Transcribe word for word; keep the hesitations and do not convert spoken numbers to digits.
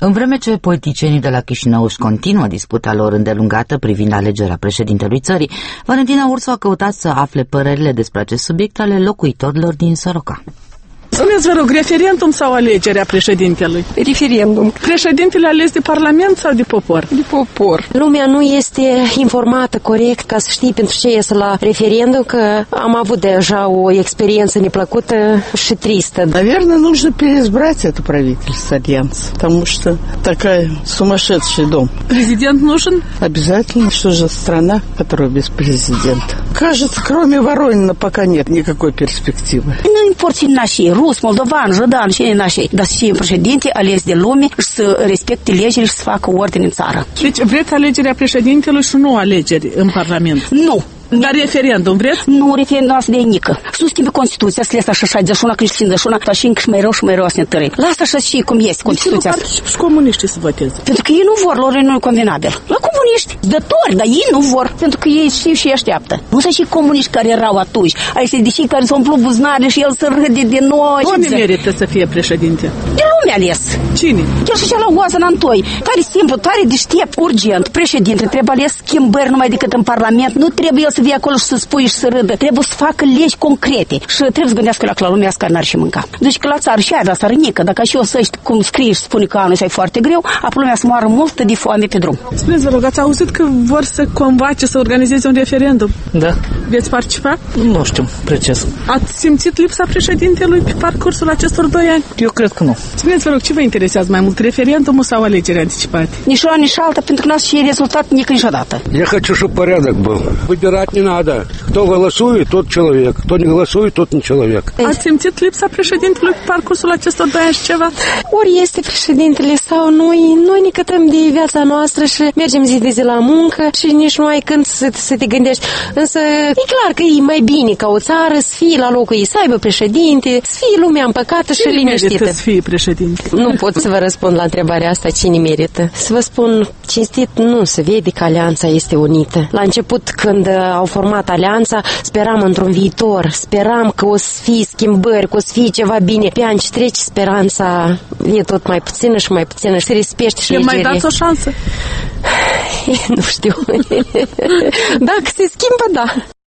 În vreme ce politicienii de la Chișinău își continuă disputa lor îndelungată privind alegerea președintelui țării, Valentina Ursu a căutat să afle părerile despre acest subiect ale locuitorilor din Soroca. Spuneți, vă rog, referendum sau alegerea președintelui? Referendum. Președintele ales de Parlament sau de popor? De popor. Lumea nu este informată corect ca să știi pentru ce ies la referendum, că am avut deja o experiență неплăcută și tristă. Наверное, нужно переизбрать это правительство, альянс, потому что такая сумасшедший дом. Президент нужен? Обязательно. Что же страна, которая без президента? Кажется, кроме Воронина пока нет никакой перспективы. Nu import fi nașii, rus, moldovan, judan și nașii, dar să fie președinte ales de lume și să respecte legile și să facă ordine în țară. Deci vreți alegerea președintelui și nu alegeri în Parlament? Nu. Dar referendum vreți? Nu, referendum asta de nică. Să schimbe Constituția, să le asta și șaizeci și unu, când cincizeci și unu, dar și încă și mai rău și mai rău să ne tări. Lasă așa și cum este Constituția asta. Și comuniștii să voteze. Pentru că ei nu vor, lor nu e convenabil. La comuniști, dători, dar ei nu vor, pentru că ei știu și așteaptă. Nu sunt și comuniști care erau atunci. Ai să deși care s-au umplut buzunarele și el să râde de noi. Cine merită să fie președinte? De lume ales. Cine? El și la Oază Antoi. Tare simplu, tare deștept, urgent. Președinte, trebuie ales schimbări numai decât în Parlament. Nu trebuie el să vie acolo și să spui și să râdă. Trebuie să facă legi concrete. Și trebuie să gândească la lumea care n-ar și mânca. Deci că la țară și aia, la țărănică, dacă și o să știi cum scrii și spune că anul ăsta e foarte greu, apoi lumea să moară multă de foame pe drum. Spuneți, vă rog, ați auzit că vor să convoace să organizeze un referendum? Da. Veți participa? Nu știu precis. Ați simțit lipsa președintelui pe parcursul acestor doi ani? Eu cred că nu. Spuneți, vă rog, ce vă interesează mai mult, referendumul sau alegerea anticipate? Nici una, nici alta, pentru că n-ați și rezultat nici niciodată. Я хочу, чтобы порядок был. Выбирать не надо. Кто голосует, тот человек. Кто не голосует, тот не человек. Ați simțit lipsa președintelui pe parcursul acestor doi ani și ceva? Ori este președintele sau noi, noi ne cătăm de viața noastră și mergem zi de zi la muncă și nici nu ai când să, să te gândești. Însă e clar că e mai bine ca o țară să fie la locul ei, să aibă președinte, să fie lumea împăcată și liniștită. Cine merită să fie președinte? Nu pot să vă răspund la întrebarea asta, cine merită. Să vă spun cinstit, nu se vede că alianța este unită. La început, când au format alianța, speram într-un viitor, speram că o să fie schimbări, că o să fie ceva bine. Pe ani ce trece, speranța e tot mai puțină și mai puțină și se rispește și mai dați o șansă? Nu știu. Dacă se schimbă, da.